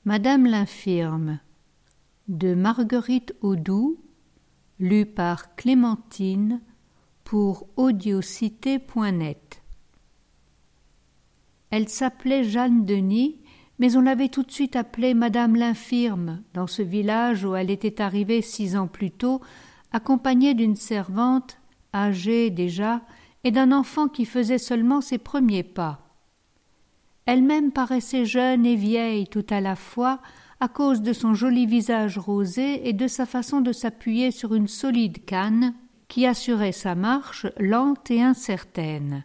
Madame l'infirme de Marguerite Audoux, lu par Clémentine pour audiocité.net. Elle s'appelait Jeanne Denis, mais on l'avait tout de suite appelée Madame l'infirme dans ce village où elle était arrivée 6 ans plus tôt, accompagnée d'une servante, âgée déjà, et d'un enfant qui faisait seulement ses premiers pas. Elle-même paraissait jeune et vieille tout à la fois à cause de son joli visage rosé et de sa façon de s'appuyer sur une solide canne qui assurait sa marche lente et incertaine.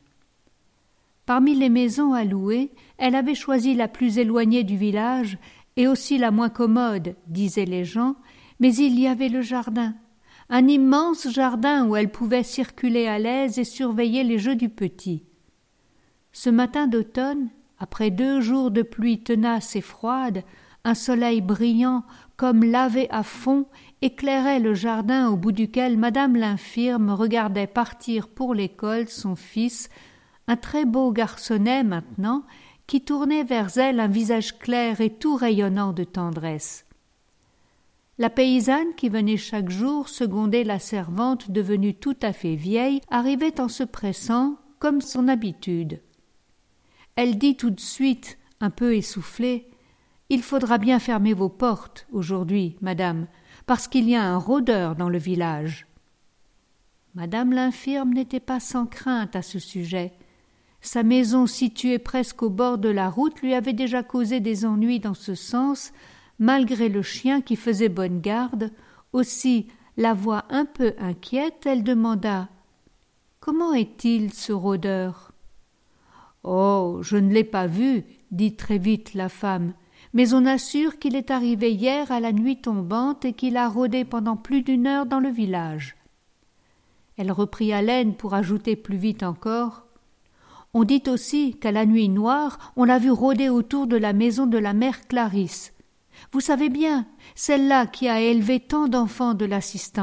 Parmi les maisons à louer, elle avait choisi la plus éloignée du village et aussi la moins commode, disaient les gens, mais il y avait le jardin, un immense jardin où elle pouvait circuler à l'aise et surveiller les jeux du petit. Ce matin d'automne, après 2 jours de pluie tenace et froide, un soleil brillant, comme lavé à fond, éclairait le jardin au bout duquel Madame l'infirme regardait partir pour l'école son fils, un très beau garçonnet maintenant, qui tournait vers elle un visage clair et tout rayonnant de tendresse. La paysanne qui venait chaque jour seconder la servante devenue tout à fait vieille arrivait en se pressant, comme son habitude. Elle dit tout de suite, un peu essoufflée, « Il faudra bien fermer vos portes aujourd'hui, madame, parce qu'il y a un rôdeur dans le village. » Madame l'infirme n'était pas sans crainte à ce sujet. Sa maison située presque au bord de la route lui avait déjà causé des ennuis dans ce sens, malgré le chien qui faisait bonne garde. Aussi, la voix un peu inquiète, elle demanda « Comment est-il, ce rôdeur ?» « Oh, je ne l'ai pas vu, » dit très vite la femme, « mais on assure qu'il est arrivé hier à la nuit tombante et qu'il a rôdé pendant plus d'1 heure dans le village. » Elle reprit haleine pour ajouter plus vite encore. « On dit aussi qu'à la nuit noire, on l'a vu rôder autour de la maison de la mère Clarisse. Vous savez bien, celle-là qui a élevé tant d'enfants de l'assistance. »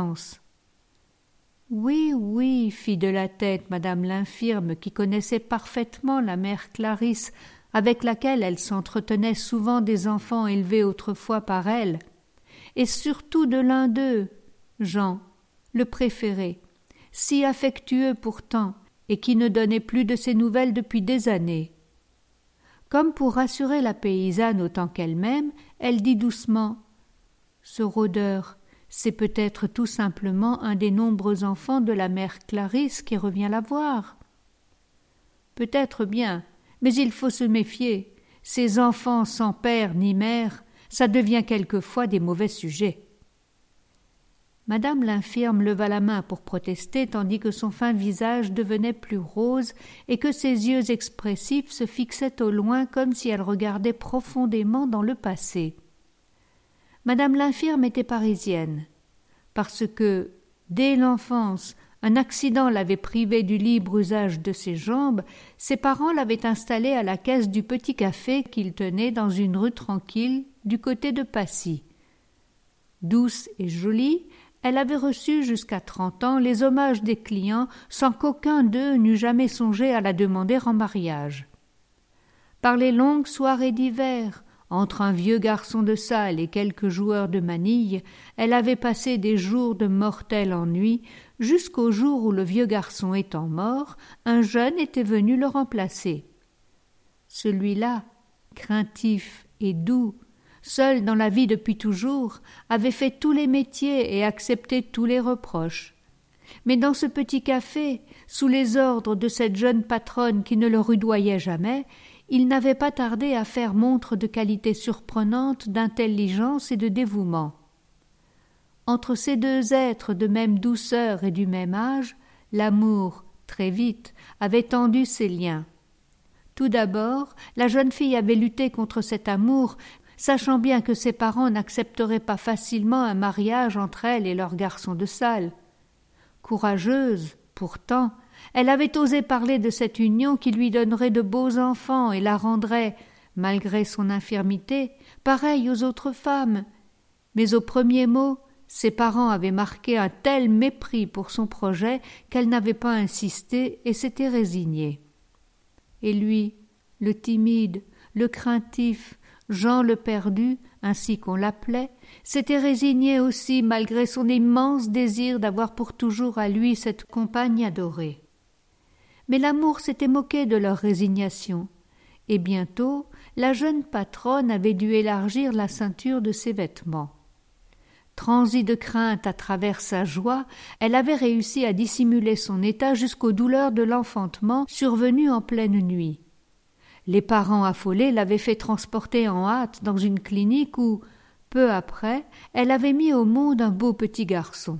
« Oui, oui, fit de la tête madame l'infirme qui connaissait parfaitement la mère Clarisse, avec laquelle elle s'entretenait souvent des enfants élevés autrefois par elle, et surtout de l'un d'eux, Jean, le préféré, si affectueux pourtant, et qui ne donnait plus de ses nouvelles depuis des années. » Comme pour rassurer la paysanne autant qu'elle-même, elle dit doucement « Ce rôdeur, c'est peut-être tout simplement un des nombreux enfants de la mère Clarisse qui revient la voir. » « Peut-être bien, mais il faut se méfier. Ces enfants sans père ni mère, ça devient quelquefois des mauvais sujets. » Madame l'infirme leva la main pour protester, tandis que son fin visage devenait plus rose et que ses yeux expressifs se fixaient au loin comme si elle regardait profondément dans le passé. Madame l'infirme était parisienne, parce que, dès l'enfance, un accident l'avait privée du libre usage de ses jambes, ses parents l'avaient installée à la caisse du petit café qu'il tenait dans une rue tranquille du côté de Passy. Douce et jolie, elle avait reçu jusqu'à 30 ans les hommages des clients sans qu'aucun d'eux n'eût jamais songé à la demander en mariage. Par les longues soirées d'hiver, entre un vieux garçon de salle et quelques joueurs de manille, elle avait passé des jours de mortel ennui, jusqu'au jour où le vieux garçon étant mort, un jeune était venu le remplacer. Celui-là, craintif et doux, seul dans la vie depuis toujours, avait fait tous les métiers et accepté tous les reproches. Mais dans ce petit café, sous les ordres de cette jeune patronne qui ne le rudoyait jamais, il n'avait pas tardé à faire montre de qualités surprenantes d'intelligence et de dévouement. Entre ces 2 êtres de même douceur et du même âge, l'amour, très vite, avait tendu ses liens. Tout d'abord, la jeune fille avait lutté contre cet amour, sachant bien que ses parents n'accepteraient pas facilement un mariage entre elle et leur garçon de salle. Courageuse, pourtant, elle avait osé parler de cette union qui lui donnerait de beaux enfants et la rendrait, malgré son infirmité, pareille aux autres femmes. Mais au premier mot, ses parents avaient marqué un tel mépris pour son projet qu'elle n'avait pas insisté et s'était résignée. Et lui, le timide, le craintif, Jean le Perdu, ainsi qu'on l'appelait, s'était résigné aussi malgré son immense désir d'avoir pour toujours à lui cette compagne adorée. Mais l'amour s'était moqué de leur résignation, et bientôt la jeune patronne avait dû élargir la ceinture de ses vêtements. Transie de crainte à travers sa joie, elle avait réussi à dissimuler son état jusqu'aux douleurs de l'enfantement survenues en pleine nuit. Les parents affolés l'avaient fait transporter en hâte dans une clinique où, peu après, elle avait mis au monde un beau petit garçon.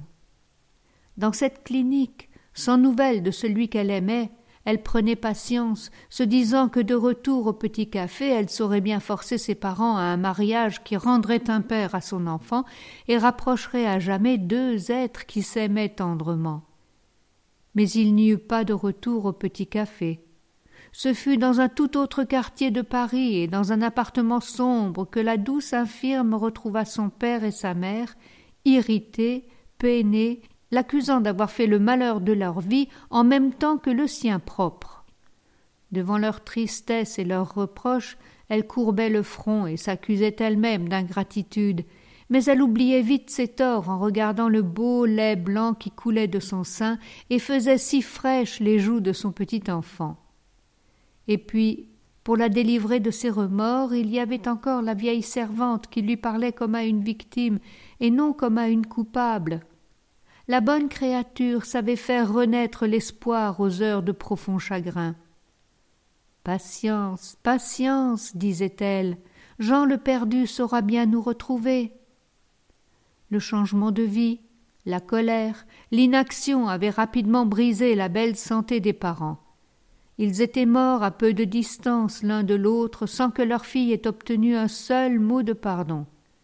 Dans cette clinique, sans nouvelles de celui qu'elle aimait, elle prenait patience, se disant que de retour au petit café, elle saurait bien forcer ses parents à un mariage qui rendrait un père à son enfant et rapprocherait à jamais deux êtres qui s'aimaient tendrement. Mais il n'y eut pas de retour au petit café. Ce fut dans un tout autre quartier de Paris et dans un appartement sombre que la douce infirme retrouva son père et sa mère, irrités, peinés, l'accusant d'avoir fait le malheur de leur vie en même temps que le sien propre. Devant leur tristesse et leurs reproches, elle courbait le front et s'accusait elle-même d'ingratitude, mais elle oubliait vite ses torts en regardant le beau lait blanc qui coulait de son sein et faisait si fraîches les joues de son petit enfant. Et puis, pour la délivrer de ses remords, il y avait encore la vieille servante qui lui parlait comme à une victime et non comme à une coupable. La bonne créature savait faire renaître l'espoir aux heures de profond chagrin. « Patience, patience, disait-elle, Jean le Perdu saura bien nous retrouver. » Le changement de vie, la colère, l'inaction avaient rapidement brisé la belle santé des parents. Ils étaient morts à peu de distance l'un de l'autre sans que leur fille ait obtenu un seul mot de pardon.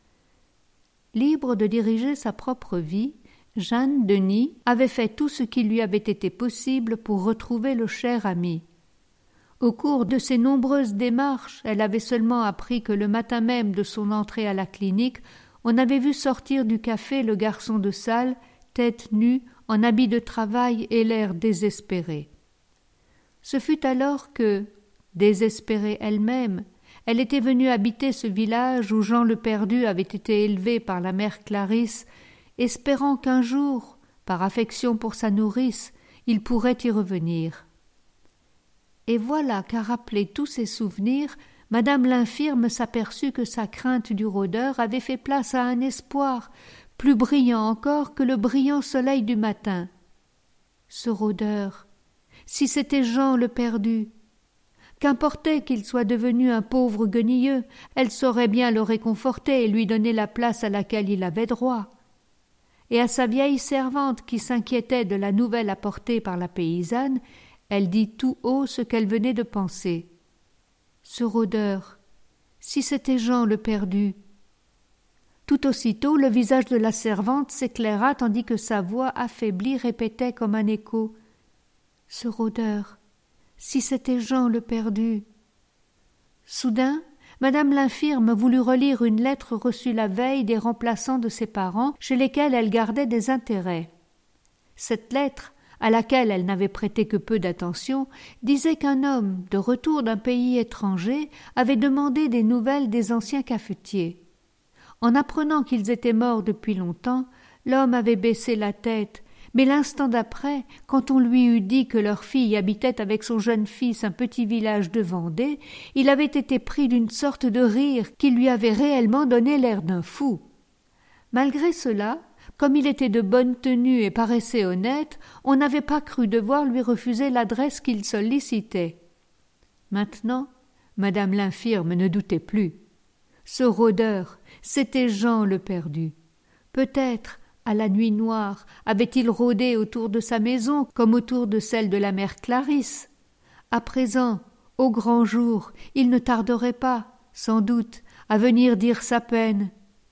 Libre de diriger sa propre vie, Jeanne Denis avait fait tout ce qui lui avait été possible pour retrouver le cher ami. Au cours de ses nombreuses démarches, elle avait seulement appris que le matin même de son entrée à la clinique, on avait vu sortir du café le garçon de salle, tête nue, en habit de travail et l'air désespéré. Ce fut alors que, désespérée elle-même, elle était venue habiter ce village où Jean le Perdu avait été élevé par la mère Clarisse, espérant qu'un jour, par affection pour sa nourrice, il pourrait y revenir. Et voilà qu'à rappeler tous ces souvenirs, madame l'infirme s'aperçut que sa crainte du rôdeur avait fait place à un espoir, plus brillant encore que le brillant soleil du matin. Ce rôdeur, si c'était Jean le Perdu, qu'importait qu'il soit devenu un pauvre guenilleux, elle saurait bien le réconforter et lui donner la place à laquelle il avait droit. Et à sa vieille servante qui s'inquiétait de la nouvelle apportée par la paysanne, elle dit tout haut ce qu'elle venait de penser. Ce rôdeur, si c'était Jean le Perdu. Tout aussitôt, le visage de la servante s'éclaira tandis que sa voix affaiblie répétait comme un écho. Ce rôdeur, si c'était Jean le Perdu. Soudain, madame l'infirme voulut relire une lettre reçue la veille des remplaçants de ses parents, chez lesquels elle gardait des intérêts. Cette lettre, à laquelle elle n'avait prêté que peu d'attention, disait qu'un homme, de retour d'un pays étranger, avait demandé des nouvelles des anciens cafetiers. En apprenant qu'ils étaient morts depuis longtemps, l'homme avait baissé la tête, mais l'instant d'après, quand on lui eut dit que leur fille habitait avec son jeune fils un petit village de Vendée, il avait été pris d'une sorte de rire qui lui avait réellement donné l'air d'un fou. Malgré cela, comme il était de bonne tenue et paraissait honnête, on n'avait pas cru devoir lui refuser l'adresse qu'il sollicitait. Maintenant, madame l'infirme ne doutait plus. Ce rôdeur, c'était Jean le Perdu. Peut-être, à la nuit noire, avait-il rôdé autour de sa maison comme autour de celle de la mère Clarisse. À présent, au grand jour, il ne tarderait pas, sans doute, à venir dire sa peine.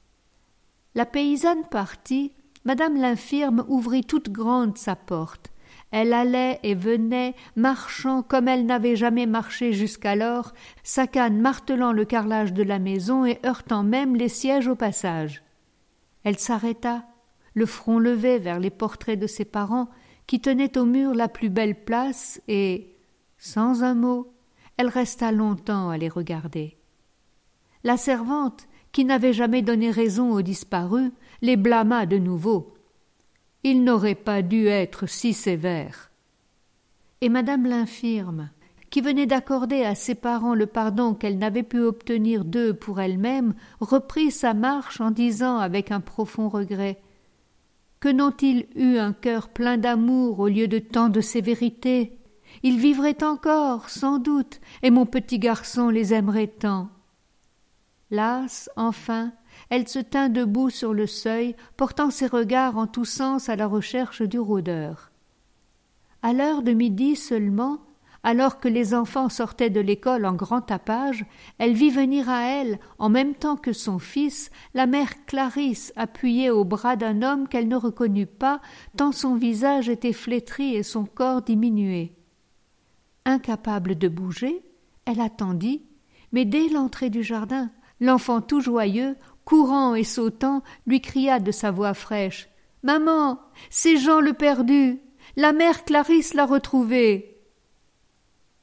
La paysanne partie, madame l'infirme ouvrit toute grande sa porte. Elle allait et venait, marchant comme elle n'avait jamais marché jusqu'alors, sa canne martelant le carrelage de la maison et heurtant même les sièges au passage. Elle s'arrêta, le front levé vers les portraits de ses parents, qui tenaient au mur la plus belle place, et, sans un mot, elle resta longtemps à les regarder. La servante, qui n'avait jamais donné raison au disparu, les blâma de nouveau. Il n'aurait pas dû être si sévère. Et madame l'infirme, qui venait d'accorder à ses parents le pardon qu'elle n'avait pu obtenir d'eux pour elle-même, reprit sa marche en disant avec un profond regret: Que n'ont-ils eu un cœur plein d'amour au lieu de tant de sévérité? Ils vivraient encore, sans doute, et mon petit garçon les aimerait tant. Lasse, enfin, elle se tint debout sur le seuil, portant ses regards en tous sens à la recherche du rôdeur. À l'heure de midi seulement, alors que les enfants sortaient de l'école en grand tapage, elle vit venir à elle, en même temps que son fils, la mère Clarisse appuyée au bras d'un homme qu'elle ne reconnut pas, tant son visage était flétri et son corps diminué. Incapable de bouger, elle attendit, mais dès l'entrée du jardin, l'enfant tout joyeux, courant et sautant, lui cria de sa voix fraîche: « Maman, c'est Jean le perdu! La mère Clarisse l'a retrouvé !»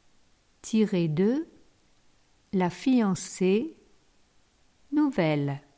Tiré de La fiancée, nouvelle.